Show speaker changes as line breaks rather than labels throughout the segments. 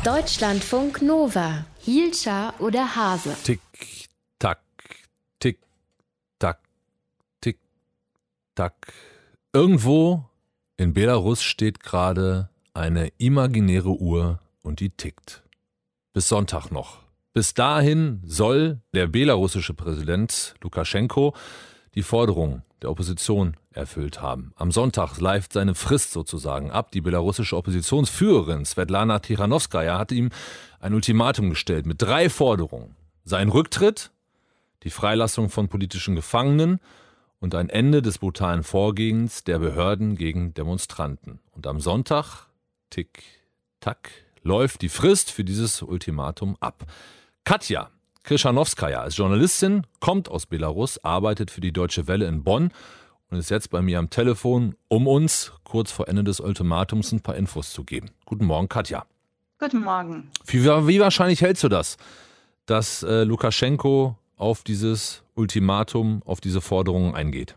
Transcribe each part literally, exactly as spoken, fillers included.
Deutschlandfunk Nova. Hielscher oder Hase?
Tick, tack, tick, tack, tick, tack. Irgendwo in Belarus steht gerade eine imaginäre Uhr und die tickt. Bis Sonntag noch. Bis dahin soll der belarussische Präsident Lukaschenko die Forderung der Opposition erfüllt haben. Am Sonntag läuft seine Frist sozusagen ab. Die belarussische Oppositionsführerin Svetlana Tichanowskaja hat ihm ein Ultimatum gestellt mit drei Forderungen. Sein Rücktritt, die Freilassung von politischen Gefangenen und ein Ende des brutalen Vorgehens der Behörden gegen Demonstranten. Und am Sonntag, tick, tack, läuft die Frist für dieses Ultimatum ab. Katja Krischanowskaja ist Journalistin, kommt aus Belarus, arbeitet für die Deutsche Welle in Bonn und ist jetzt bei mir am Telefon, um uns kurz vor Ende des Ultimatums ein paar Infos zu geben. Guten Morgen, Katja.
Guten Morgen.
Wie, wie wahrscheinlich hältst du das, dass äh, Lukaschenko auf dieses Ultimatum, auf diese Forderungen eingeht?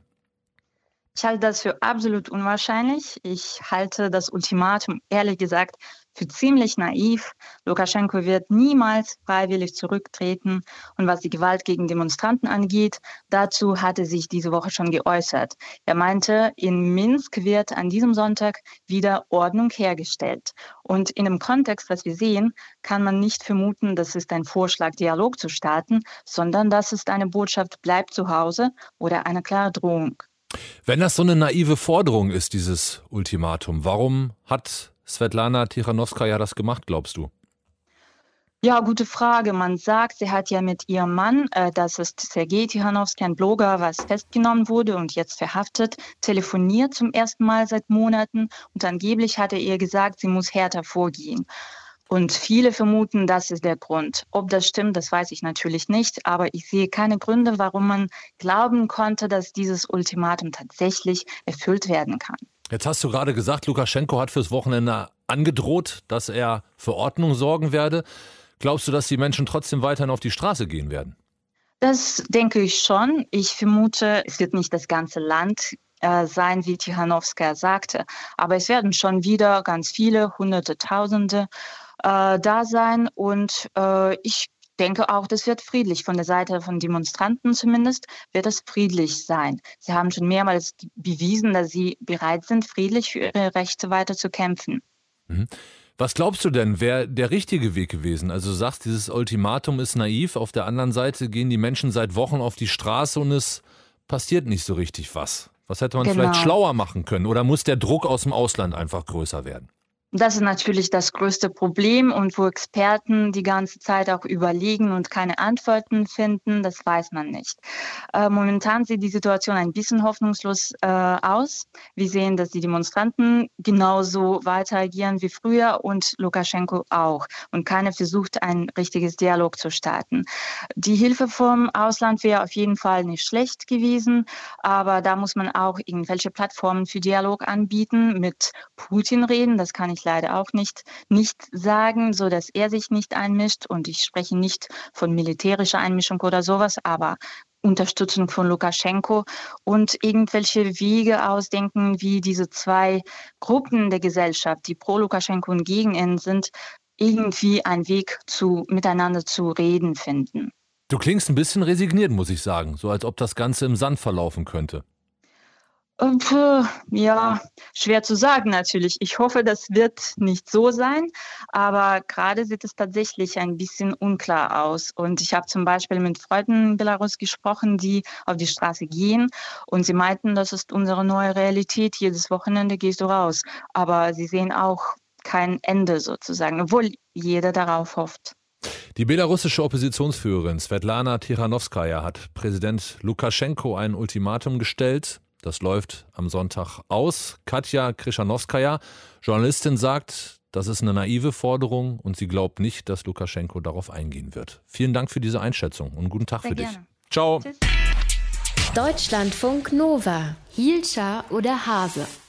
Ich halte das für absolut unwahrscheinlich. Ich halte das Ultimatum, ehrlich gesagt, für ziemlich naiv. Lukaschenko wird niemals freiwillig zurücktreten. Und was die Gewalt gegen Demonstranten angeht, dazu hat er sich diese Woche schon geäußert. Er meinte, in Minsk wird an diesem Sonntag wieder Ordnung hergestellt. Und in dem Kontext, was wir sehen, kann man nicht vermuten, das ist ein Vorschlag, Dialog zu starten, sondern das ist eine Botschaft, bleibt zu Hause oder eine klare Drohung.
Wenn das so eine naive Forderung ist, dieses Ultimatum, warum hat Svetlana Tichanowskaja das gemacht, glaubst du?
Ja, gute Frage. Man sagt, sie hat ja mit ihrem Mann, äh, das ist Sergei Tichanowski, ein Blogger, was festgenommen wurde und jetzt verhaftet, telefoniert zum ersten Mal seit Monaten und angeblich hat er ihr gesagt, sie muss härter vorgehen. Und viele vermuten, das ist der Grund. Ob das stimmt, das weiß ich natürlich nicht, aber ich sehe keine Gründe, warum man glauben konnte, dass dieses Ultimatum tatsächlich erfüllt werden kann.
Jetzt hast du gerade gesagt, Lukaschenko hat fürs Wochenende angedroht, dass er für Ordnung sorgen werde. Glaubst du, dass die Menschen trotzdem weiterhin auf die Straße gehen werden?
Das denke ich schon. Ich vermute, es wird nicht das ganze Land äh, sein, wie Tichanowskaja sagte, aber es werden schon wieder ganz viele, hunderte, tausende äh, da sein und äh, ich denke auch, das wird friedlich. Von der Seite von Demonstranten zumindest wird es friedlich sein. Sie haben schon mehrmals bewiesen, dass sie bereit sind, friedlich für ihre Rechte weiter zu kämpfen.
Mhm. Was glaubst du denn, wäre der richtige Weg gewesen? Also du sagst, dieses Ultimatum ist naiv. Auf der anderen Seite gehen die Menschen seit Wochen auf die Straße und es passiert nicht so richtig was. Was hätte man
Genau.
vielleicht schlauer machen können? Oder muss der Druck aus dem Ausland einfach größer werden?
Das ist natürlich das größte Problem und wo Experten die ganze Zeit auch überlegen und keine Antworten finden, das weiß man nicht. Äh, momentan sieht die Situation ein bisschen hoffnungslos äh, aus. Wir sehen, dass die Demonstranten genauso weiter agieren wie früher und Lukaschenko auch. Und keiner versucht, ein richtiges Dialog zu starten. Die Hilfe vom Ausland wäre auf jeden Fall nicht schlecht gewesen, aber da muss man auch irgendwelche Plattformen für Dialog anbieten, mit Putin reden, das kann ich leider auch nicht, nicht sagen, so dass er sich nicht einmischt und ich spreche nicht von militärischer Einmischung oder sowas, aber Unterstützung von Lukaschenko und irgendwelche Wege ausdenken, wie diese zwei Gruppen der Gesellschaft, die pro Lukaschenko und gegen ihn sind, irgendwie einen Weg zu miteinander zu reden finden.
Du klingst ein bisschen resigniert, muss ich sagen, so als ob das Ganze im Sand verlaufen könnte.
Ja, schwer zu sagen natürlich. Ich hoffe, das wird nicht so sein, aber gerade sieht es tatsächlich ein bisschen unklar aus. Und ich habe zum Beispiel mit Freunden in Belarus gesprochen, die auf die Straße gehen und sie meinten, das ist unsere neue Realität. Jedes Wochenende gehst du raus. Aber sie sehen auch kein Ende sozusagen, obwohl jeder darauf hofft.
Die belarussische Oppositionsführerin Svetlana Tichanowskaja hat Präsident Lukaschenko ein Ultimatum gestellt. Das läuft am Sonntag aus. Katja Krischanowskaja, Journalistin, sagt, das ist eine naive Forderung und sie glaubt nicht, dass Lukaschenko darauf eingehen wird. Vielen Dank für diese Einschätzung und guten Tag
Sehr
für
gerne.
dich. Ciao.
Tschüss.
Deutschlandfunk Nova. Hielscher oder Hase?